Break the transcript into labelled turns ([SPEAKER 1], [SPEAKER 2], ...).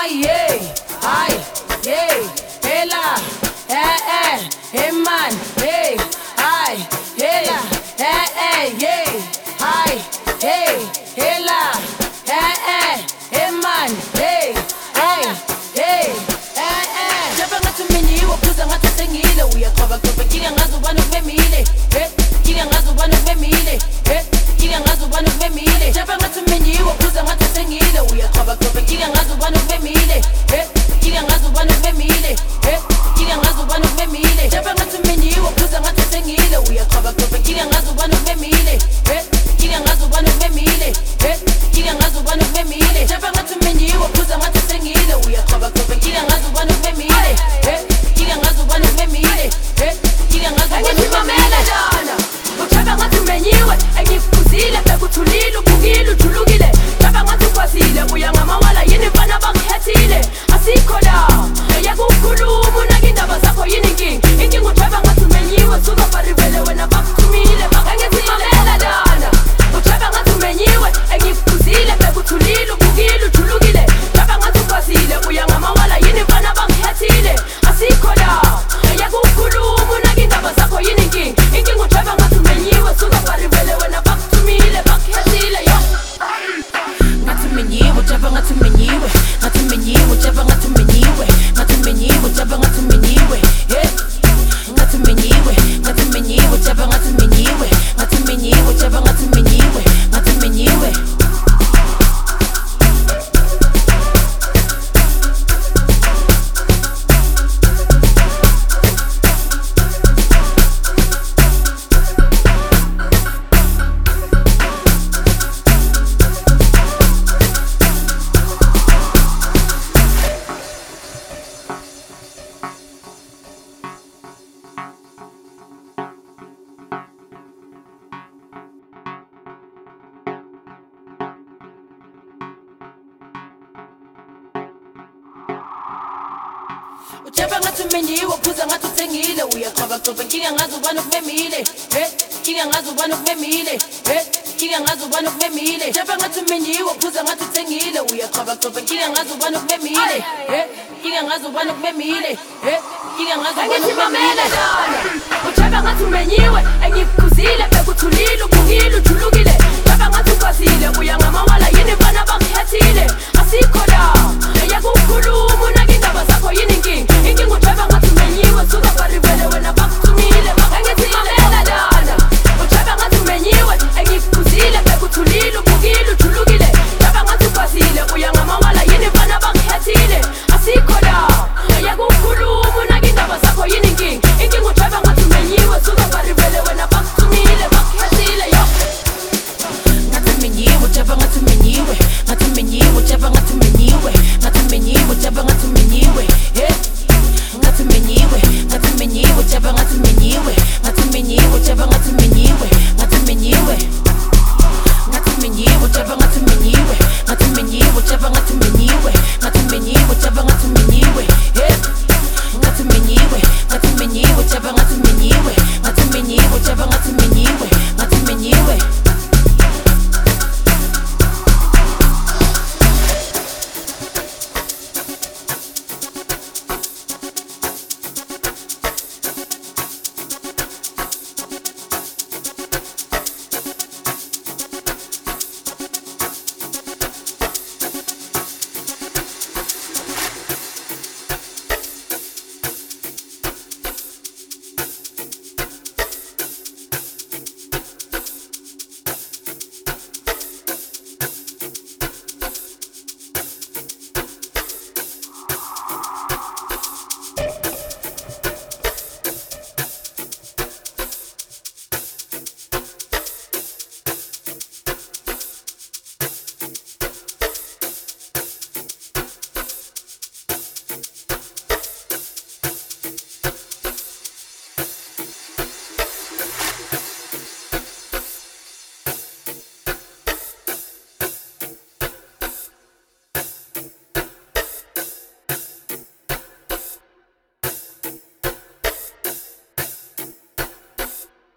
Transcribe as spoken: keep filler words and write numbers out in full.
[SPEAKER 1] Ay, hey, ay, hey, hela, eh, eh, hey man, hey, ay, hela, eh, eh, hey, ay, hey, hela, eh, eh, hey man, hey, ay, hey, eh, eh. Jaba ngathumeniwe phuza ngathi sengile uyaqhaba qhaba kile ngazi ubani ubemile, hey, kile ngazi ubani ubemile, hey, kile ngazi ubani ubemile. Jaba ngathumeniwe phuza ngathi sengile uyaqhaba qhaba kile ngazi ubani ubemile, hey, kile ngazi ubani ubemile, hey, kile ngazi ubani ubemile. Jaba ngathumeniwe phuza ngathi sengile uyaqhaba qhaba kile ngazi ubani ubemile, hey, kile ngazi ubani ubemile, hey, kile ngazi ubani ubemile. Jaba ngathumeniwe phuza ngathi sengile uyaqhaba qhaba kile ngazi ubani ubemile, hey, kile ngazi ubani ubemile, hey, kile ngazi ubani ubemile. Dana uchaba ngathi umenyiwe engikufuzile bekuthulile ubukile ujulukile. Jaba ngathi ukwazile uya ngamawala yini mfana bakukhethile asikho la eyakukhuluma unake indaba zakho yini inkinga inkinga. Ujaba ngathi umenyiwe suka farivele wena bakuthumile bakengizimamela. Dana uchaba ngathi umenyiwe engikufuzile bekuthulile ubukile ujulukile. Jaba ngathi ukwazile uya ngamawala yini mfana bakukhethile asikho la eyakukhuluma unake indaba zakho yini inkinga inkinga. Ujaba ngathi umenyiwe suka farivele wena bakuthumile bakukhethile yo. Ngathi umenyiwe jaba ngathi umenyiwe ngathi umenyiwe jaba ngathi umenyiwe ngathi umenyiwe jaba ngathi umenyiwe hey ngathi umenyiwe ngathi umenyiwe jaba ngathi umenyiwe ngathi umenyiwe jaba ngathi umenyiwe ngathi umenyiwe. Ujaba ngathi umenyiwe phuza ngathi uthengile uyaqhaba qhaba kile ngazi ubani ubemile, hey, kile ngazi ubani ubemile, hey, kile ngazi ubani ubemile. Jaba ngathi umenyiwe phuza ngathi uthengile uyaqhaba qhaba kile ngazi ubani ubemile, hey, kile ngazi ubani ubemile, hey, kile ngazi ubani ubemile. Ujaba ngathi umenyiwe engikufuzile bekuthulile